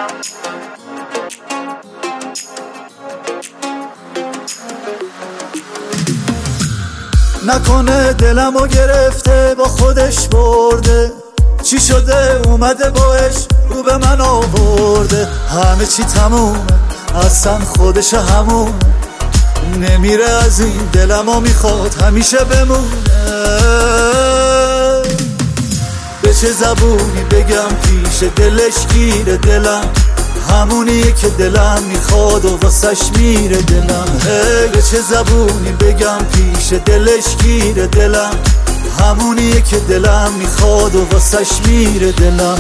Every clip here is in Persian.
نکنه دلمو گرفته با خودش برده، چی شده اومده باش رو به من آورده. همه چی تمومه اصلا خودش همونه، نمیره از این دلمو میخواد همیشه بمونه. به چه زبونی بگم پیش دلش گیره دلم، همونیه که دلم میخواد و واسش میره دلم. به چه زبونی بگم پیش دلش گیره دلم، همونیه که دلم میخواد و واسش میره دلم.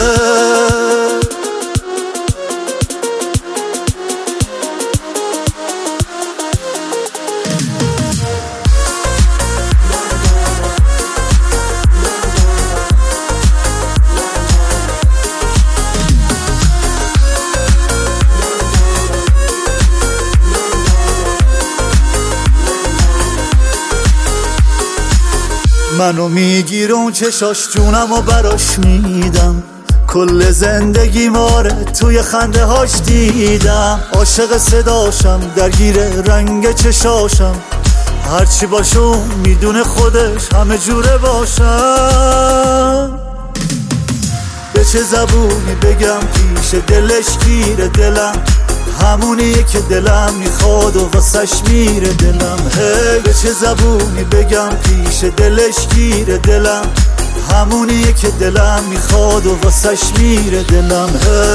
منو میگیره اون چشاش، جونم و براش میدم، کل زندگی ماره توی خنده هاش دیدم. عاشق صداشم درگیر رنگ چشاشم، هرچی باشم میدونه خودش همه جوره باشم. به چه زبونی بگم پیش دلش گیره دلم، همونیه که دلم میخواد و واسش میره دلم. به چه زبونی بگم پیش دلش گیره دلم، همونیه که دلم میخواد و واسش میره دلم.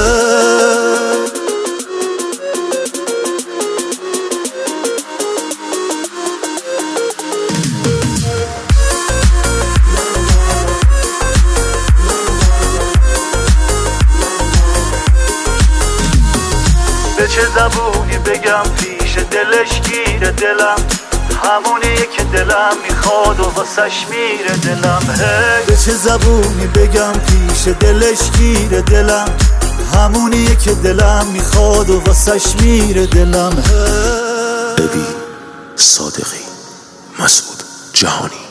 به چه زبونی بگم پیش دلش گیره دلم، همونیه که دلم میخواد و واسش میره دلم. به چه زبونی بگم پیش دلش گیره دلم، همونیه که دلم میخواد و واسش میره دلم. ابی صادقی، مسعود جهانی.